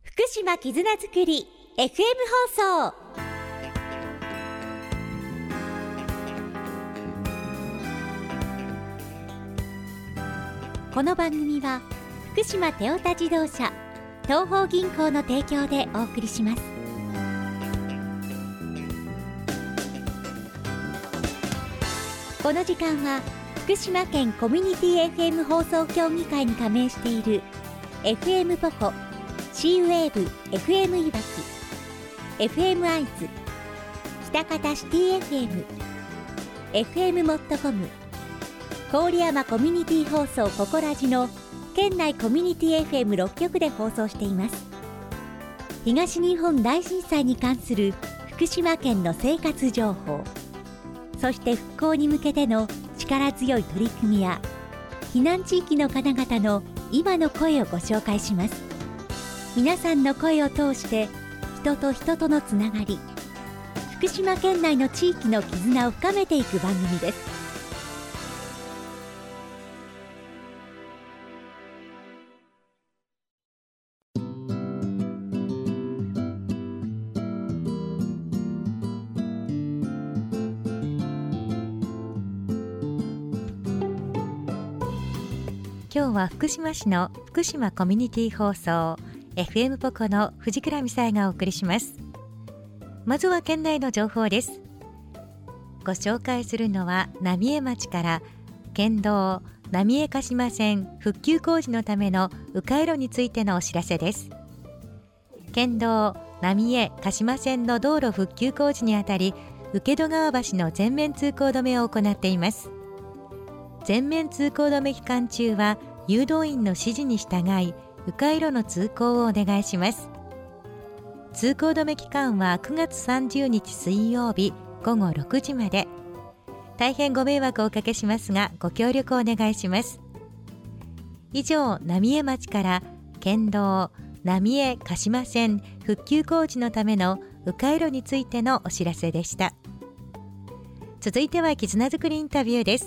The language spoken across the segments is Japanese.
福島絆づくり FM 放送。この番組は福島テオタ自動車東邦銀行の提供でお送りします。この時間は福島県コミュニティ FM 放送協議会に加盟している FM ポコ、C ウェーブ FM いわき、FM アイズ、北方シティ FM、FM モットコム、郡山コミュニティ放送ココラジの県内コミュニティ FM6 局で放送しています。東日本大震災に関する福島県の生活情報、そして復興に向けての力強い取り組みや避難地域の方々の今の声をご紹介します。皆さんの声を通して人と人とのつながり、福島県内の地域の絆を深めていく番組です。今日は福島市の福島コミュニティ放送 FM ポコの藤倉美沙がお送りします。まずは県内の情報です。ご紹介するのは浪江町から県道浪江鹿島線復旧工事のための迂回路についてのお知らせです。県道浪江鹿島線の道路復旧工事にあたり、請戸川橋の全面通行止めを行っています。全面通行止め期間中は誘導員の指示に従い迂回路の通行をお願いします。通行止め期間は9月30日水曜日午後6時まで。大変ご迷惑をおかけしますがご協力をお願いします。以上、浪江町から県道浪江鹿島線復旧工事のための迂回路についてのお知らせでした。続いては絆づくりインタビューです。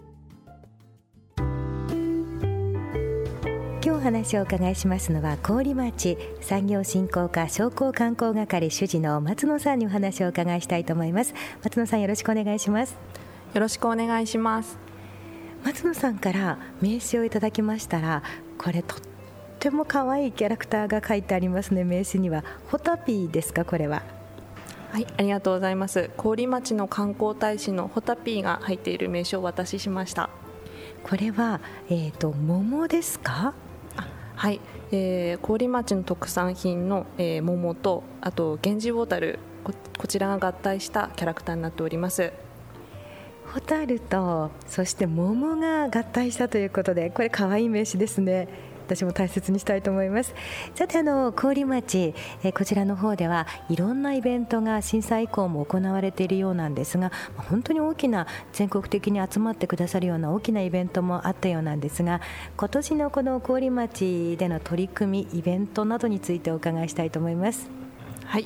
今日お話をお伺いしますのは、郡町産業振興課商工観光係主事の松野さんにお話をお伺いしたいと思います。松野さん、よろしくお願いします。 よろしくお願いします。 松野さんから名刺をいただきましたら、これとっても可愛いキャラクターが書いてありますね。名刺にはホタピーですか？これは。 はい、ありがとうございます。郡町の観光大使のホタピーが入っている名刺をお渡ししました。 これは、桃ですか？ はい、郡町の特産品の、桃と、あと源氏ボタル、こちらが合体したキャラクターになっております。 ホタルとそして桃が合体したということで、これ可愛い名刺ですね。私も大切にしたいと思います。さて、郡町、こちらの方ではいろんなイベントが震災以降も行われているようなんですが、本当に大きな、全国的に集まってくださるような大きなイベントもあったようなんですが、今年のこの郡町での取り組み、イベントなどについてお伺いしたいと思います。 はい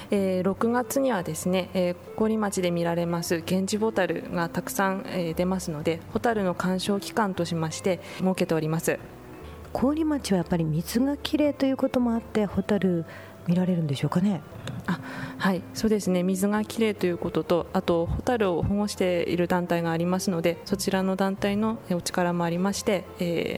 、6月にはですね、郡町で見られます源氏ボタルがたくさん、出ますので、ホタルの鑑賞期間としまして設けております。 郡町はやっぱり水がきれいということもあってホタル見られるんでしょうかね？ はい、そうですね。水がきれいということと、あとホタルを保護している団体がありますので、そちらの団体のお力もありまして、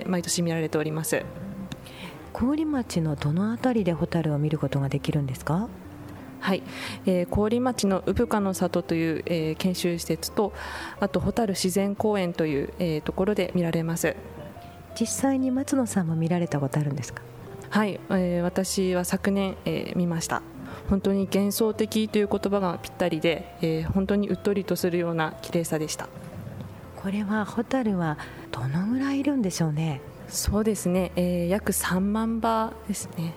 毎年見られております。 郡町のどのあたりでホタルを見ることができるんですか？ はい、郡町の産科の里という、研修施設と、あとホタル自然公園という、ところで見られます。 実際に松野さんも見られたことあるんですか？ はい、私は昨年、見ました。本当に幻想的という言葉がぴったりで、本当にうっとりとするような綺麗さでした。 これはホタルはどのぐらいいるんでしょうね？ そうですね、約3万羽ですね。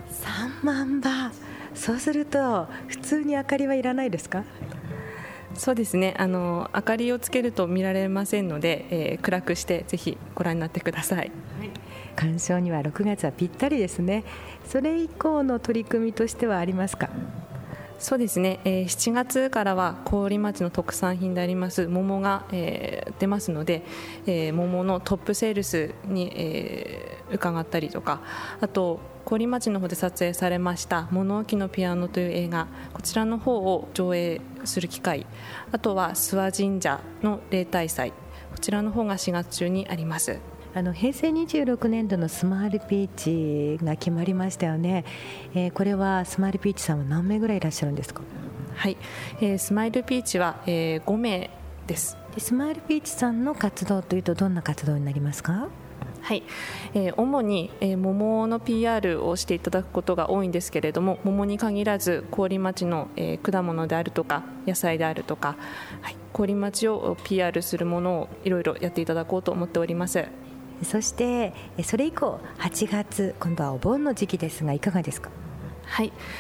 3万羽。そうすると普通に明かりはいらないですか？ そうですね、明かりをつけると見られませんので、暗くしてぜひご覧になってください。 鑑賞には6月はぴったりですね。それ以降の取り組みとしてはありますか？ そうですね、7月からは郡町の特産品であります桃が、出ますので、桃のトップセールスに、伺ったりとか、あと郡町の方で撮影されました物置のピアノという映画、こちらの方を上映する機会、あとは諏訪神社の例大祭、こちらの方が4月中にあります。 平成26年度のスマイルピーチが決まりましたよね。これはスマイルピーチさんは何名ぐらいいらっしゃるんですか？ はい、スマイルピーチは、5名です。 スマイルピーチさんの活動というとどんな活動になりますか？ はい、主に、桃の PR をしていただくことが多いんですけれども、桃に限らず郡町の、果物であるとか野菜であるとか、はい、郡町を PR するものをいろいろやっていただこうと思っております。 そしてそれ以降8月、今度はお盆の時期ですがいかがですか？ はい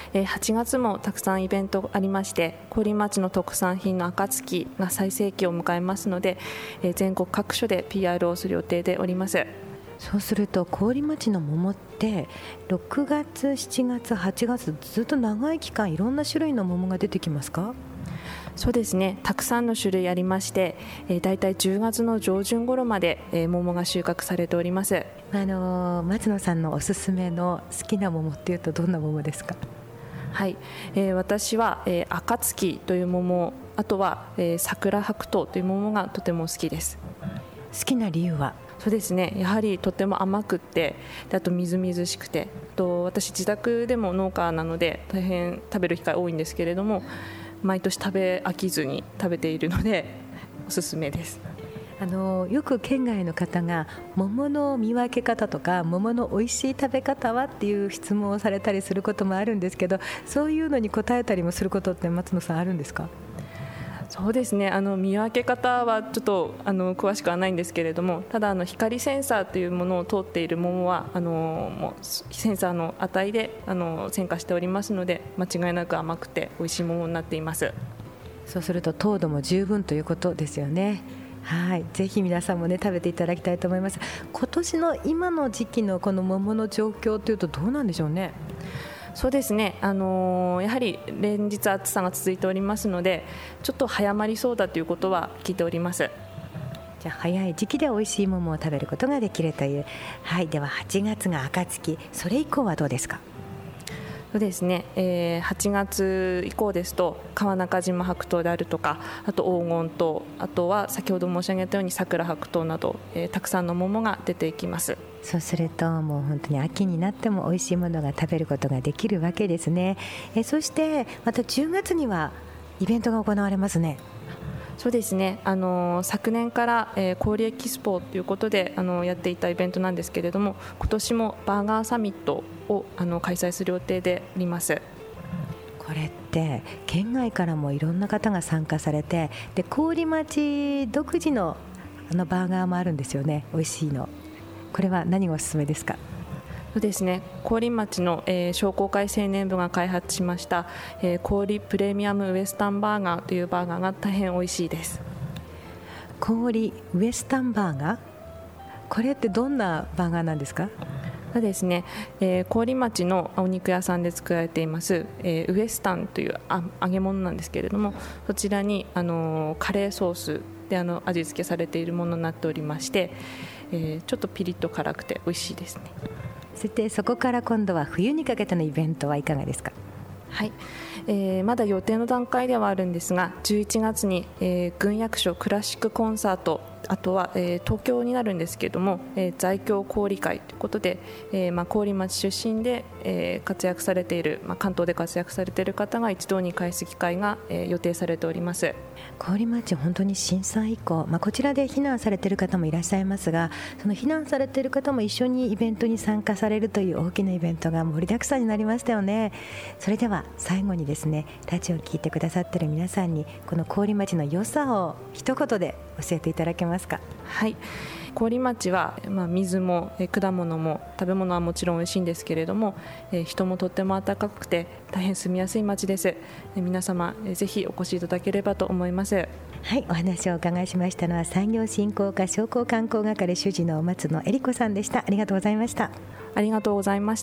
、8月もたくさんイベントがありまして、郡町の特産品の暁が最盛期を迎えますので、全国各所で PR をする予定でおります。 そうすると郡町の桃って6月、7月、8月ずっと長い期間いろんな種類の桃が出てきますか？ そうですね、たくさんの種類ありまして、だいたい10月の上旬頃まで、桃が収穫されております。 松野さんのおすすめの好きな桃っていうとどんな桃ですか？ はい、私は、暁という桃、あとは、桜白桃という桃がとても好きです。 好きな理由は？ そうですね、やはりとても甘くってで、あとみずみずしくて、私自宅でも農家なので大変食べる機会多いんですけれども、毎年食べ飽きずに食べているのでおすすめです。 よく県外の方が桃の見分け方とか桃の美味しい食べ方はっていう質問をされたりすることもあるんですけど、そういうのに答えたりもすることって松野さんあるんですか？ そうですね、見分け方はちょっと詳しくはないんですけれども、ただ光センサーというものを通っている桃はもうセンサーの値で選果しておりますので、間違いなく甘くて美味しい桃になっています。 そうすると糖度も十分ということですよね。はい、ぜひ皆さんもね食べていただきたいと思います。今年の今の時期のこの桃の状況というとどうなんでしょうね？ そうですね、やはり連日暑さが続いておりますので、ちょっと早まりそうだということは聞いております。 じゃあ早い時期で美味しい桃を食べることができるという。はい、では8月が暁、それ以降はどうですか？ そうですね、8月以降ですと川中島白桃であるとか、あと黄金桃、あとは先ほど申し上げたように桜白桃など、たくさんの桃が出てきます。 そうするともう本当に秋になっても美味しいものが食べることができるわけですね。そしてまた10月にはイベントが行われますね。 そうですね、昨年から、氷エキスポということでやっていたイベントなんですけれども、今年もバーガーサミットを開催する予定であります。 これって県外からもいろんな方が参加されて、で郡町独自のバーガーもあるんですよね、美味しいの。これは何がおすすめですか？ そうですね、郡町の、商工会青年部が開発しました、郡プレミアムウエスタンバーガーというバーガーが大変美味しいです。 郡ウエスタンバーガー、これってどんなバーガーなんですか？ そうですね、郡町のお肉屋さんで作られています、ウエスタンという揚げ物なんですけれども、そちらにカレーソースで味付けされているものになっておりまして、ちょっとピリッと辛くて美味しいですね。 そしてそこから今度は冬にかけてのイベントはいかがですか？ はい、まだ予定の段階ではあるんですが、11月に、軍役所クラシックコンサート、あとは、東京になるんですけれども、在京氷会ということで、郡町出身で、活躍されている、関東で活躍されている方が一堂に会す機会が、予定されております。 郡町本当に震災以降、こちらで避難されている方もいらっしゃいますが、その避難されている方も一緒にイベントに参加されるという大きなイベントが盛りだくさんになりましたよね。それでは最後にですね、ラジオを聞いてくださっている皆さんにこの郡町の良さを一言で教えていただけますか？ はい、郡町は、水も果物も食べ物はもちろん美味しいんですけれども、人もとっても温かくて大変住みやすい町です。皆様ぜひお越しいただければと思います。 はい、お話をお伺いしましたのは産業振興課商工観光係主事の松野恵里子さんでした。ありがとうございました。 ありがとうございました。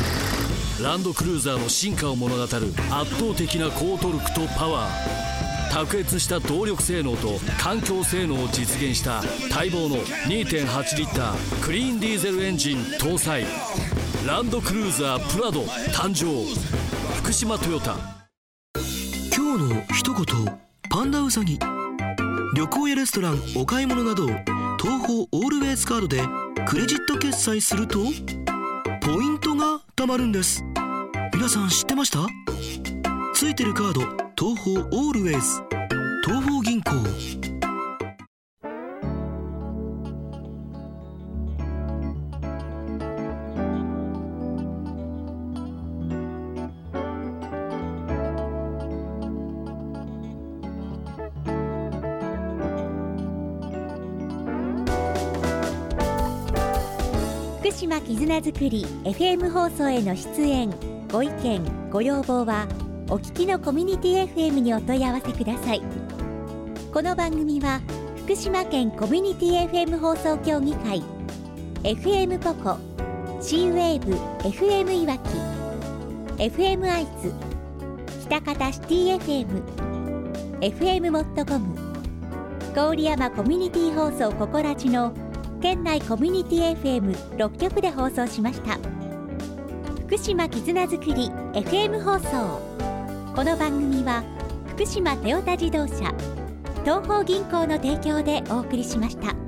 ランドクルーザーの進化を物語る圧倒的な高トルクとパワー、 卓越した動力性能と環境性能を実現した待望の 2.8 リッタークリーンディーゼルエンジン搭載ランドクルーザープラド誕生。福島トヨタ。 今日の一言、パンダウサギ。旅行やレストラン、お買い物など東宝オールウェイズカードでクレジット決済するとポイントが貯まるんです。皆さん知ってました？ついてるカード、東宝オールウェイズ、東宝銀行。 福島絆づくり FM 放送への出演、ご意見ご要望はお聞きのコミュニティ FM にお問い合わせください。この番組は福島県コミュニティ FM 放送協議会、 FM ポコ、 C ウェーブ FM いわき、 FM アイズ、北方シティ FM、 FM モットコム、郡山コミュニティ放送ココラジの県内コミュニティ FM6 局で放送しました。福島絆づくり FM 放送。この番組は福島トヨタ自動車、東邦銀行の提供でお送りしました。